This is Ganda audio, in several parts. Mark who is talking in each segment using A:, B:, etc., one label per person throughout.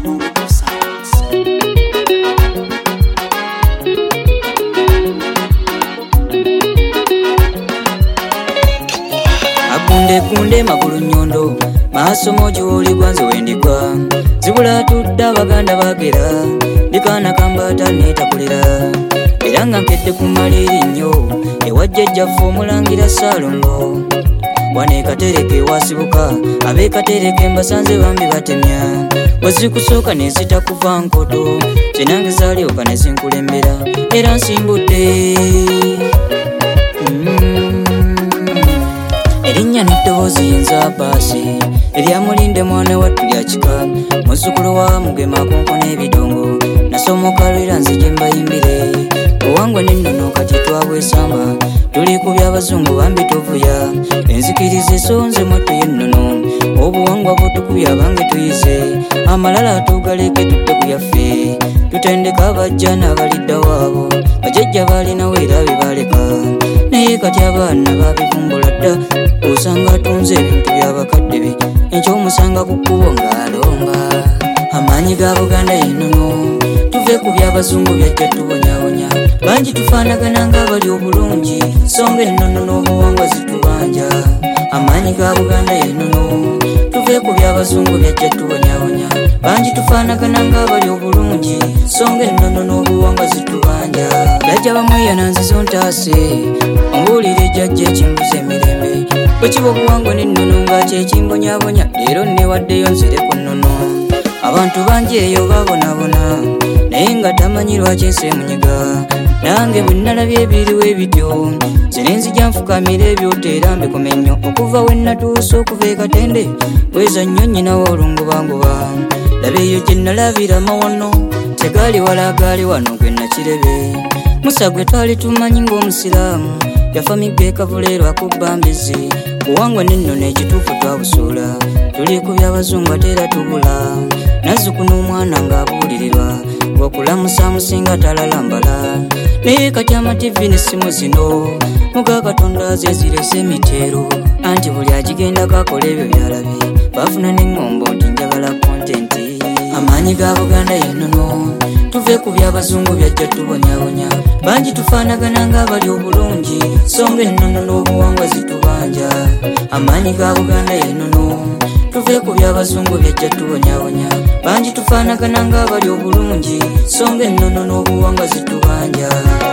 A: Kunde magulu nyondo maaso mojo oli gwanze wendigwa zibula tudda baganda bagera dikana kambata netakulira eranga nkette kumaliri nnyo ewajjajja fomulangira Salongo wane katereke wasibuka abe katereke mbasanze bambi batemya wazikusooka nezita kuva nkoto zinange zalyoka nezinkulembera era nsimbudde Erinya n'eddoboozi yinza basi eryamulinde mwana wattu lyakika muzzukulu wa mugema konkona ebidongo nasomoka lwera nzije mbayimbire owangwe n'ennono kati twabwesamba tuli ku by'abazungu bambi tuvuya enzikiriza esonze mwattu y'ennono obuwangwa butukubya bange tuyize amalala tugaleke tudde ku yaffe tutendeka abajja n'abalidda waabo bajjajja balinawo era bebaleka naye kati abaana babivumbula dda osanga atunze ebintu by'abakadde be ekyomusanga ku kkubo ng'alonga amaanyi ga Buganda yennono tuve ku by'abazungu byajja tubonyabonya bangi tufaanagana ng'abali obulungi songa ennono n'obuwangwa zitubanja amaanyi ga Buganda yennono tuve ku by'abazungu byajja tubonyabonya bangi tufaanagana ng'abali obulungi songa ennono n'obuwangwa zitubanja jajja bamweyana nzizo ntaase ombuulire jjajja ekimbuza emirembe bwekiba obuwangwa n'ennono nga kyekimbonyabonya leero newaddeyo nzire ku nnono abantu bangi eyo babonabona naye nga tamanyi lwaki enseemunyiga nange bwe nalabye ebiriwo ebityo zine nzija nfukamira ebyoteera mbikumenyo okuva we natuusa okuva ekatende bweza nnyo nnyinawo olungubanguba laba eyo gye nalabira mawono tegaali wala gaali wano gwe nakirebe musa gwe twali tumanyi ng'omusiraamu yafa migga ekavuleerwa kubba mbizi buwangwa n'ennono ekituufu twabusuula tuli ku by'abazungu ate era tubula nazzukuna omwana ng'abuulirirwa ng'okulamusa musinga talalambala naye kati amativi n'essimu zino muga Katonda ze zirese emiteero anti buli agigendako akola ebyo byalabye bafuna n'eŋŋombo nti njagala kontenti amaanyi ga Buganda yennono tuve ku by'abazungu byajja tubonyabonya bangi tufaanagana ng'abali obulungi songa ennono n'obuwangwa zitubanja amaanyi ga Buganda yennono tuve ku by'abazungu byajja tubonyabonya bangi tufaanagana ng'abali obulungi songa ennono n'obuwangwa zitubanja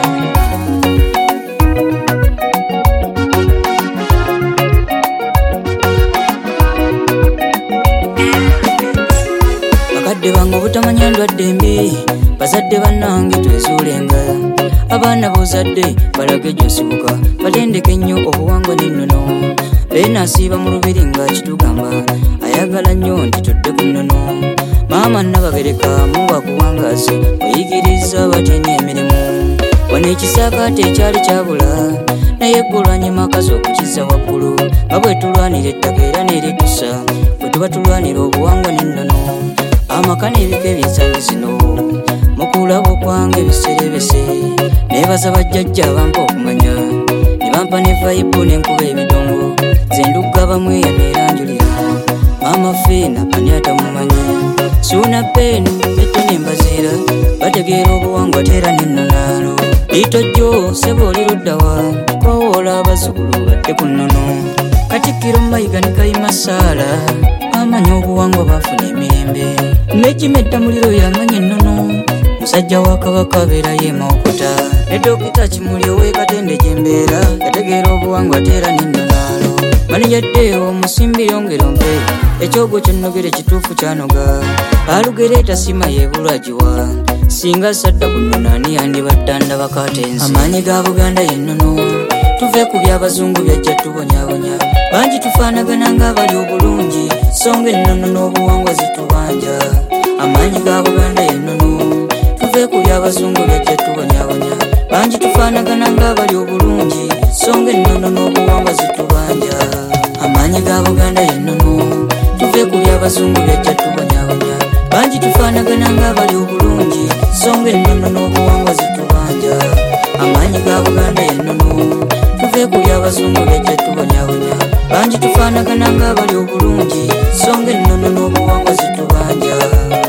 A: bakadde bange obutamanya ndwadde mbi bazadde bannange twezuulenga abaana bozadde balage gyosibuka batendeke nnyo obuwangwa n'ennono beenasiiba mu lubiri nga kitugamba ayagala nnyo nti tudde ku nnono maama nabagereka muwa kuwangazi oyigiriza batenya emirimu wano ekisaakaate ekyali kyabula naye eggulwanyuma akazi okukiza waggulu nga bwe tulwanira ettaka era neritusa bwe tuba tulwanira obuwangwa n'ennono amaka n'ebika ebyensangi zino mukulaba okwange ebiserebese neebaza bajjajja abampa okumanya ne bampa ne vayibu n'enkuba ebidongo ze ndugga bamweyana era njulira maama feena ani atamumanyi suuna peenu betto n'embaziira bategeera obuwangwa teera n'ennonaalo litojjo seba oli luddawa kwawoola abazzukulu badde ku nnono Katikkiro Mayiga ne Kayima Saala amanyi obuwangwa baafuna emirembe nekimetta muliro yamanya ennono musajja wa Kabaka abeera yeemaokota ne Dokita Kimuli ow'ekatende gye mbeera yategeera obuwangwa teera n'ennonaalo manijadde omusimbi yongero mpe ekyogo kyonnogere kituufu kyanoga alugereeta sima yeebulwagiwa singa sadda ku nnono ani yandibaddanda bakatenzi amaanyi ga Buganda yennono tuve ku by'abazungu byajja tubonyabonya bangi tufaanagana ng'abali obulungi songa ennono n'obuwangwa zitubanja amaanyi ga Buganda yennono tuve ku by'abazungu byajja tubonyabonya bangi tufaanagana ng'abali obulungi songa ennono n'obuwangwa zitubanja amaanyi ga Buganda yennono tuve ku by'abazungu byajja tubonyabonya bangi tufaanagana ng'abali obulungi songa ennono n'obuwangwa zitubanja amaanyi ga Buganda yennono tuve ku by'abazungu byajja tubonyabonya bangi tufaanagana ng'abali obulungi songa ennono n'obuwangwa zitubanja